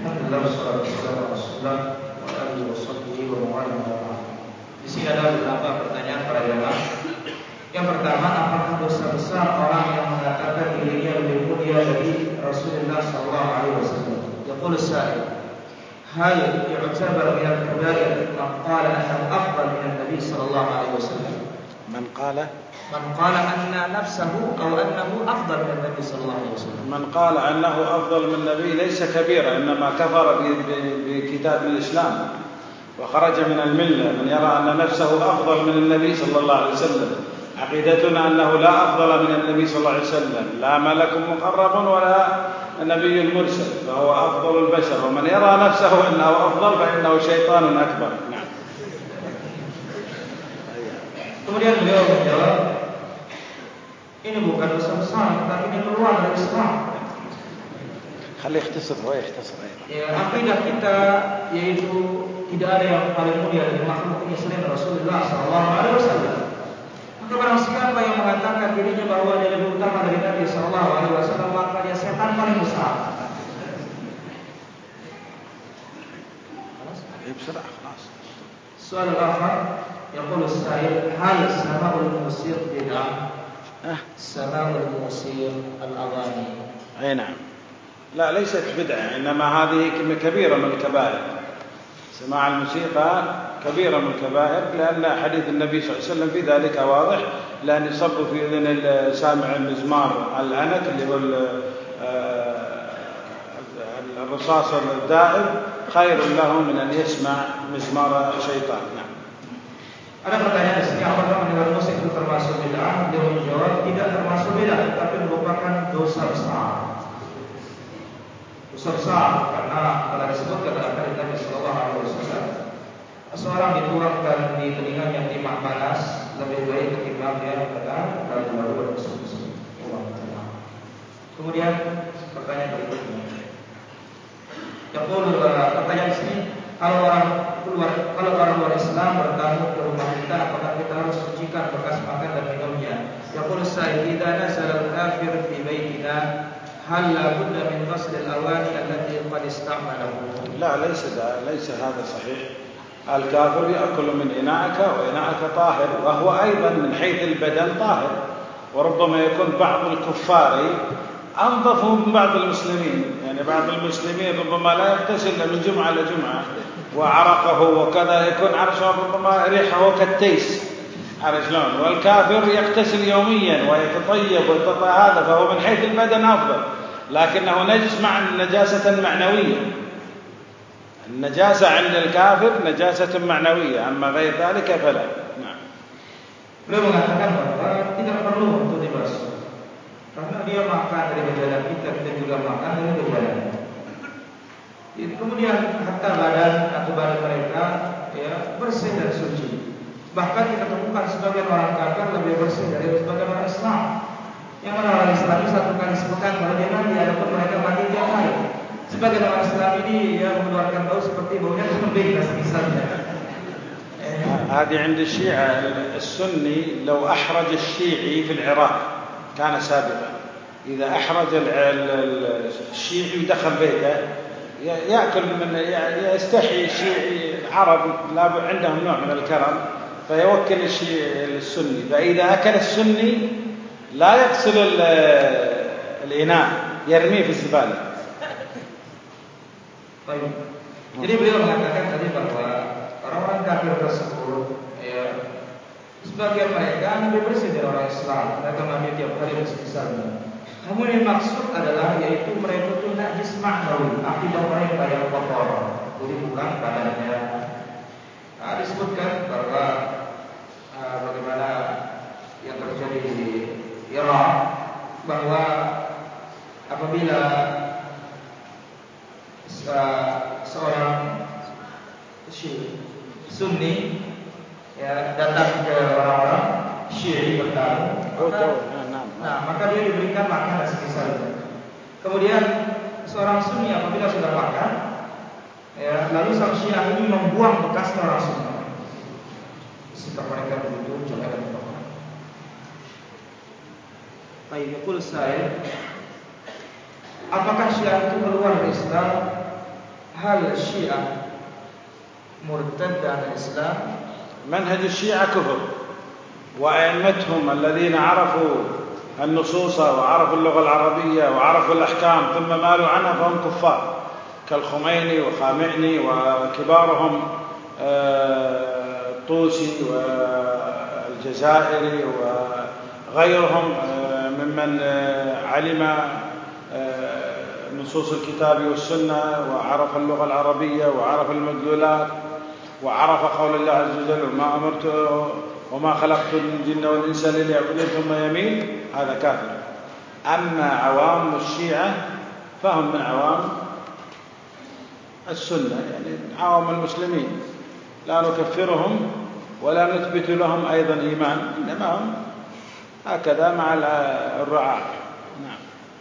Alhamdulillah wassalatu wassalamu ala Rasulillah wa alihi washabbihi wa mawala. Di sini ada beberapa pertanyaan para jamaah. Yang pertama, apakah dosa besar orang yang mengatakan dirinya lebih mulia dari Rasulullah sallallahu alaihi wasallam? Yaqulu as-sa'il, hal yu'tabar min al-kabair man qala annahu afdal min an-nabi sallallahu alaihi wasallam? من قال أن نفسه أو أنه أفضل من النبي صلى الله عليه وسلم. من قال أنه أفضل من النبي ليس كبيرا، إنما كفر بكتاب الإسلام وخرج من الملة. من يرى أن نفسه أفضل من النبي صلى الله عليه وسلم، عقيدتنا أنه لا أفضل من النبي صلى الله عليه وسلم، لا ملك مقرب ولا نبي مرسل، فهو أفضل البشر. ومن يرى نفسه أنه أفضل فإنه شيطان أكبر. نعم. Kemudian beliau menjawab, ini bukan dosa besar, tetapi ini keluar dari Islam. خليه يختصر Ya, akidah kita yaitu tidak ada yang paling mulia dari makhluk ini selain Rasulullah sallallahu alaihi wasallam. Maka barang siapa yang mengatakan dirinya bahwa dia lebih utama dari Nabi sallallahu alaihi wasallam, maka dia setan paling besar. Soal akhir يقول السائل هل سماع الموسيقى بدعة؟ سماع الموسيقى الأغاني. أي نعم. لا ليست بدعة، إنما هذه كبيرة من الكبائر. سماع الموسيقى كبيرة من الكبائر، لأن حديث النبي صلى الله عليه وسلم في ذلك واضح، لأن يصب في أذن سامع المزمار العنك اللي هو الرصاص الدائب خير له من أن يسمع مزمار الشيطان. نعم. Ada pertanyaan di sini, apakah mendengar musik itu termasuk bid'ah? Dia menjawab tidak termasuk bid'ah, tapi merupakan dosa besar. Dosa besar karena telah disebutkan dalam hadis Nabi sallallahu alaihi wasallam, seorang dituangkan di telinganya timah panas lebih baik ketimbang dia mendengar lagu-lagu musik. Kemudian pertanyaan berikutnya. Pertanyaan di sini, kalau orang luar Islam bertamu ke rumah kita, apakah kita harus sucikan bekas makan dan minumnya? Yaqulu as-sa'il, idza nasala al-kafir fi baytina hal la budda min ghasl al-awani allati qad ista'malahu? لا ليس هذا صحيح. الكافر يأكل من إناءك وإناءك طاهر، وهو أيضا من حيث البدن طاهر، وربما يكون بعض الكفار أنظف من بعض المسلمين. يعني بعض المسلمين ربما لا يغتسل من جمعة لجمعة، وعرقه وكذا يكون عرشه ربما ريحه كالتيس، عرف شلون؟ والكافر يغتسل يوميا ويتطيب هذا، فهو من حيث البدن أفضل، لكنه نجس مع نجاسة معنوية. النجاسة عند الكافر نجاسة معنوية، أما غير ذلك فلا. نعم. Beliau mengatakan bahwa tidak perlu untuk dibasuh, karena dia makan dari bejana kita juga makan dari bejana. Kemudian hatta badan mereka ya bersih dan suci. Bahkan kita temukan sebagian orang kafir lebih bersih dari sebagian orang Islam. Yang orang Islam ini satu kali sepekan kalau dia mandi, adapun mereka mandi tiap hari. Sebagian orang Islam ini mengeluarkan bau seperti baunya kambing dan semisalnya. هذه عند الشيعة السني. لو أحرج الشيعي في العراق كان سابقا، إذا أحرج الشيعي ودخل بيته يأكل من يستحي الشيعي العرب عندهم نوع من الكرم، فيوكل السني، فإذا أكل السني لا يغسل الإناء، يرميه في الزبالة. Jadi beliau mengatakan tadi bahwa orang-orang kafir tersebut sebagian mereka lebih bersih dari orang Islam, mereka mandi tiap hari dan semisalnya. Namun yang maksud adalah yaitu mereka itu najis ma'nawi, akidah mereka yang kotor, jadi bukan badannya. Disebutkan bahwa bagaimana yang terjadi di Irak, bahwa apabila seorang Sunni datang ke orang-orang Syi'i bertamu, maka dia diberikan makan dan semisalnya. Kemudian seorang Sunni apabila sudah makan, lalu sang Syiah ini membuang bekasnya orang Sunni. Sikap mereka begitu jelek dan kotor. Yaqul saya, apakah Syiah itu keluar dari Islam hal Syiah murtad عن الإسلام؟ منهج الشيعة كفر، وأئمتهم الذين عرفوا النصوص وعرفوا اللغة العربية وعرفوا الأحكام ثم مالوا عنها فهم كفار، كالخميني وخامنئي وكبارهم الطوسي والجزائري وغيرهم ممن علم نصوص الكتاب والسنة وعرف اللغة العربية وعرف المدلولات وعرف قول الله عز وجل وما خلقت الجن والإنس إلا ليعبدون ثم يميل، هذا كافر. أما عوام الشيعة فهم من عوام السنة، يعني عوام المسلمين، لا نكفرهم ولا نثبت لهم أيضا إيمان، إنما هم هكذا مع الرعاة. نعم.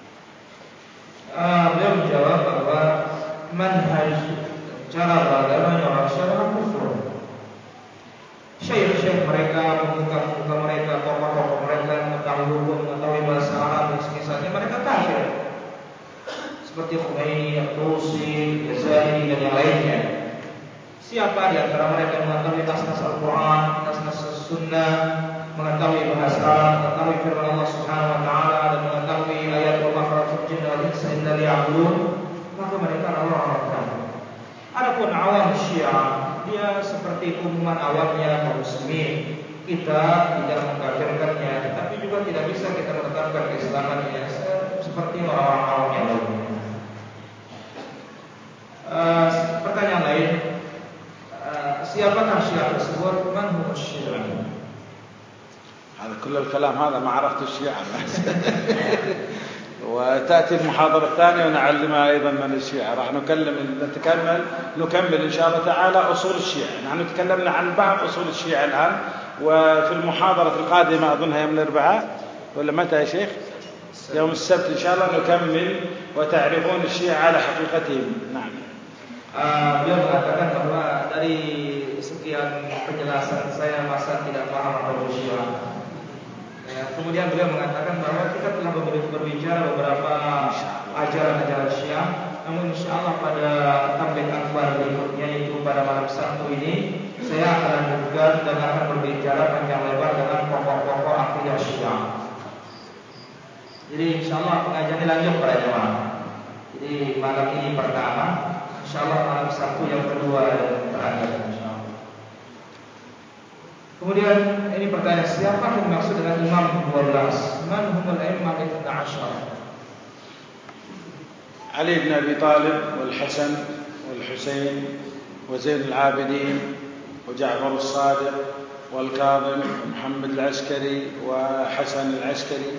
Beliau menjawab bahwa manhaj cara beragama orang Syiah kufur. Syekh-syekh mereka, pemuka-pemuka mereka, tokoh-tokoh mereka mengetahui hukum, mengetahui bahasa Arab dan semisalnya, mereka kafir. Seperti Khomeini, Al-Tusi, Ghazali dan yang lainnya. Siapa di antara mereka mengetahui nas-nas Al-Quran, nas-nas Sunnah, mengetahui bahasa Arab, mengetahui firman Allah Subhanahu wa taala dan mengetahui ayat wa ma khalaqtul jinna wal insa illa liya'budun, maka mereka adalah orang kafir. Adapun awam Syiah, dia seperti umuman awamnya kaum muslimin. Kita tidak mengkafirkannya, tetapi juga tidak bisa kita menetapkan keislamannya seperti orang-orang awam yang lainnya. Pertanyaan lain, siapakah Syiah tersebut? Man hum Syiah? هذا كل الكلام هذا ما عرفت الشيعة وتأتي المحاضرة الثانية ونعلمها أيضا من الشيعة. راح نكمل إن شاء الله تعالى أصول الشيعة. نحن تكلمنا عن بعض أصول الشيعة الآن، وفي المحاضرة القادمة أظنها يوم الأربعاء ولا متى يا شيخ؟ يوم السبت إن شاء الله نكمل وتعرفون الشيعة على حقيقتهم. نعم. Beliau mengatakan bahwa dari sekian penjelasan saya masa tidak paham apa Syiah. Kemudian beliau mengatakan bahwa kita telah berbicara beberapa ajaran-ajaran Syiah, namun insyaallah pada tabligh akbar berikutnya, yaitu pada malam Sabtu ini, saya akan lanjutkan dan akan berbicara panjang lebar dengan pokok-pokok akidah Syiah. Jadi insyaallah pengajian lanjut para jemaah. Jadi malam ini pertama, insyaallah malam Sabtu yang kedua dan terakhir insyaallah. Kemudian ini pertanyaan, siapa yang dimaksud dengan imam 12? Man humul a'immah 12? علي بن أبي طالب والحسن والحسين وزين العابدين وجعفر الصادق والكاظم ومحمد العسكري وحسن العسكري،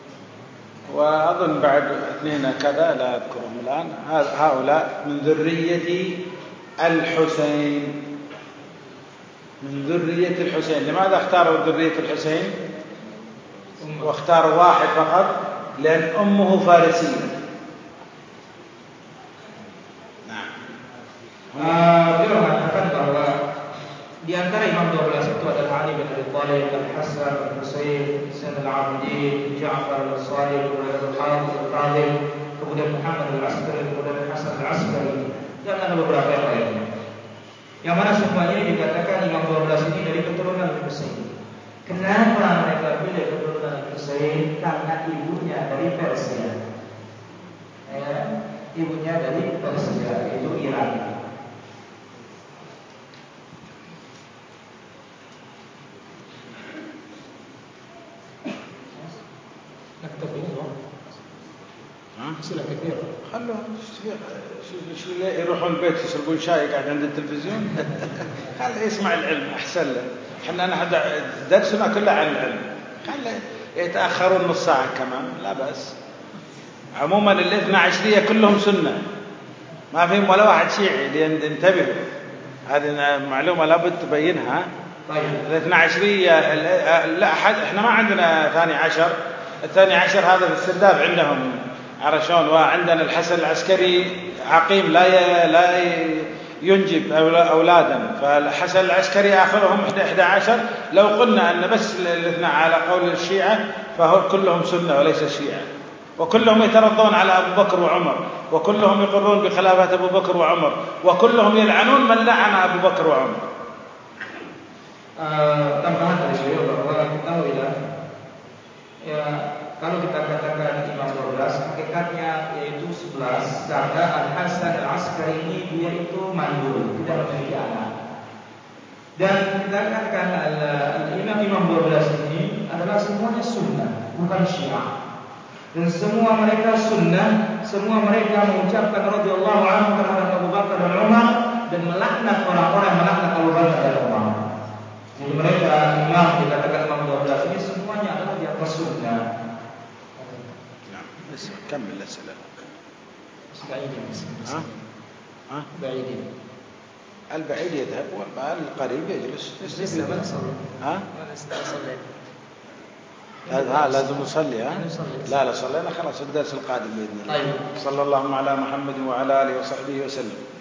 وأظن بعد اثنين كذا لا أذكرهم الآن. هؤلاء من ذرية الحسين، من ذرية الحسين. لماذا اختاروا ذرية الحسين واختاروا واحد فقط؟ لأن أمه فارسية. نعم. Beliau mengatakan bahwa di antara imam 12 itu adalah Ali bin Abi Thalib, Al-Hasan, Al-Husain, Zain al-Abidin, Ja'far al-Sadiq, Al-Kazim, kemudian Muhammad al-Askari, kemudian Hasan al-Askari, dan ada beberapa yang lainnya. Yang mana semuanya dikatakan imam 12 ini dari keturunan Al-Husain. Kenapa mereka pilih keturunan Al-Husain? Karena ibunya dari Persia. Ibunya dari Persia, yaitu Iran. نكتب بينهم أسئلة كثيرة. خلوهم شو يروحون البيت يشربون شاي قاعد عند التلفزيون. خله يسمع العلم أحسن له. احنا درسنا كله عن العلم، خله يتأخرون نص ساعة كمان لا بأس. عموما الاثنى عشرية كلهم سنة، ما فيهم ولا واحد شيعي، انتبهوا، هذه معلومة لابد تبينها. الاثنى عشرية لا أحد، احنا ما عندنا ثاني عشر. الثاني عشر هذا في السرداب عندهم عرشون، وعندنا الحسن العسكري عقيم لا ينجب أولادا، فالحسن العسكري آخرهم 11. لو قلنا أن بس الاثنى على قول الشيعة فهو كلهم سنة وليس شيعة. وكلهم يترضون على أبو بكر وعمر، وكلهم يقرون بخلافة أبو بكر وعمر، وكلهم يلعنون من لعن أبو بكر وعمر. Tambahan dari beliau bahwa ketahuilah ya, kalau kita katakan imam 12, hakikatnya yaitu 11, karena Al-Hasan Al-Askari ini dia itu mandul, tidak memiliki anak. Dan kita katakan imam 12 ini adalah semuanya sunnah, bukan syiah. Dan semua mereka sunnah, semua mereka mengucapkan radhiyallahu anhu terhadap Abu Bakar dan Umar dan melaknat orang-orang yang melaknat Abu Bakar dan Umar. Jadi mereka imam dikatakan imam 12 ini semuanya adalah di atas sunnah. كمل الأسئلة. بعيدين. البعيد يذهب والقريب يجلس. لسه ما نصلي. لازم نصلي. لا صلينا خلاص الدرس القادم بإذن الله. طيب. صلى الله على محمد وعلى آله وصحبه وسلم.